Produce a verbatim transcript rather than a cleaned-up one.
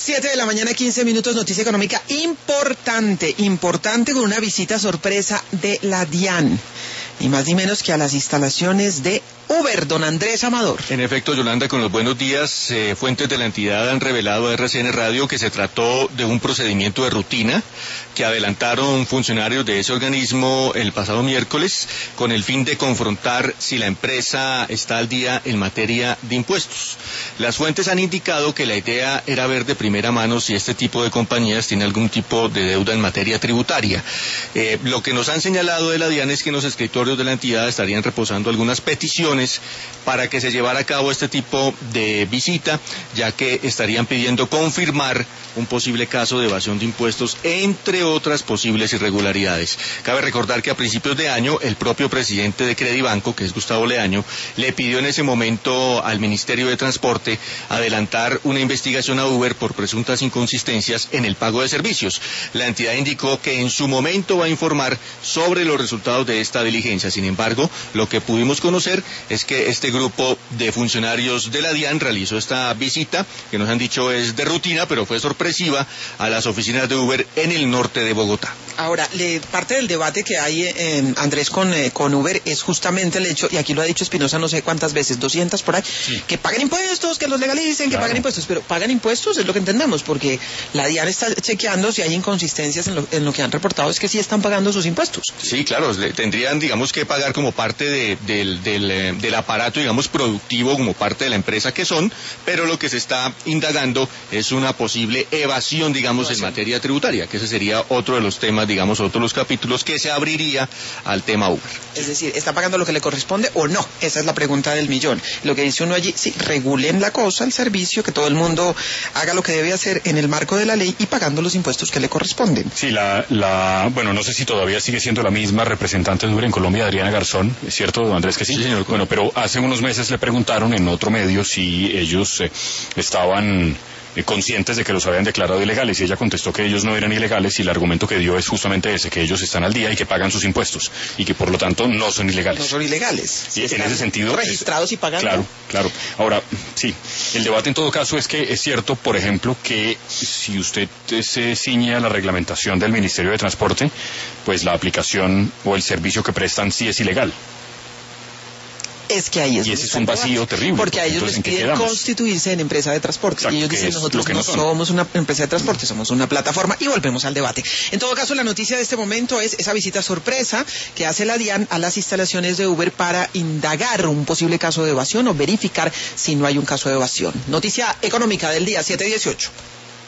Siete de la mañana, quince minutos, noticia económica importante, importante con una visita sorpresa de la DIAN, ni más ni menos que a las instalaciones de Uber. Don Andrés Amador. En efecto, Yolanda, con los buenos días, eh, fuentes de la entidad han revelado a R C N Radio que se trató de un procedimiento de rutina que adelantaron funcionarios de ese organismo el pasado miércoles con el fin de confrontar si la empresa está al día en materia de impuestos. Las fuentes han indicado que la idea era ver de primera mano si este tipo de compañías tiene algún tipo de deuda en materia tributaria. Eh, lo que nos han señalado de la DIAN es que en los escritorios de la entidad estarían reposando algunas peticiones para que se llevara a cabo este tipo de visita, ya que estarían pidiendo confirmar un posible caso de evasión de impuestos, entre otras posibles irregularidades. Cabe recordar que a principios de año, el propio presidente de Credibanco, que es Gustavo Leaño, le pidió en ese momento al Ministerio de Transporte adelantar una investigación a Uber por presuntas inconsistencias en el pago de servicios. La entidad indicó que en su momento va a informar sobre los resultados de esta diligencia. Sin embargo, lo que pudimos conocer es que este grupo de funcionarios de la DIAN realizó esta visita, que nos han dicho es de rutina, pero fue sorpresiva, a las oficinas de Uber en el norte de Bogotá. Ahora, le, parte del debate que hay, eh, Andrés, con, eh, con Uber es justamente el hecho, y aquí lo ha dicho Espinosa no sé cuántas veces, doscientas por ahí, sí, que paguen impuestos, que los legalicen, claro, que paguen impuestos, pero pagan impuestos es lo que entendemos, porque la DIAN está chequeando si hay inconsistencias en lo, en lo que han reportado, es que sí están pagando sus impuestos. Sí, claro, tendrían, digamos, que pagar como parte de, del, del, del aparato, digamos, productivo, como parte de la empresa que son, pero lo que se está indagando es una posible evasión, digamos, evasión en materia tributaria, que ese sería otro de los temas, digamos, otro de los capítulos que se abriría al tema Uber. Es decir, ¿está pagando lo que le corresponde o no? Esa es la pregunta del millón. Lo que dice uno allí, sí, regulen la cosa, el servicio, que todo el mundo haga lo que debe hacer en el marco de la ley y pagando los impuestos que le corresponden. Sí, la, la, bueno, no sé si todavía sigue siendo la misma representante de Uber en Colombia, Adriana Garzón, ¿es cierto, Andrés, que sí? Sí, señor. Bueno, pero hace unos meses le preguntaron en otro medio si ellos eh, estaban eh, conscientes de que los habían declarado ilegales, y ella contestó que ellos no eran ilegales, y el argumento que dio es justamente ese, que ellos están al día y que pagan sus impuestos, y que por lo tanto no son ilegales. No son ilegales. Y en ese sentido... registrados es, y pagando. Claro, claro. Ahora, sí, el debate en todo caso es que es cierto, por ejemplo, que si usted se ciñe a la reglamentación del Ministerio de Transporte, pues la aplicación o el servicio que prestan sí es ilegal. Es que ahí es y ese es un vacío terrible. Porque a ellos les piden constituirse en empresa de transporte. Exacto, y ellos dicen, nosotros no, no somos una empresa de transporte, somos una plataforma, y volvemos al debate. En todo caso, la noticia de este momento es esa visita sorpresa que hace la DIAN a las instalaciones de Uber para indagar un posible caso de evasión o verificar si no hay un caso de evasión. Noticia económica del día, siete dieciocho.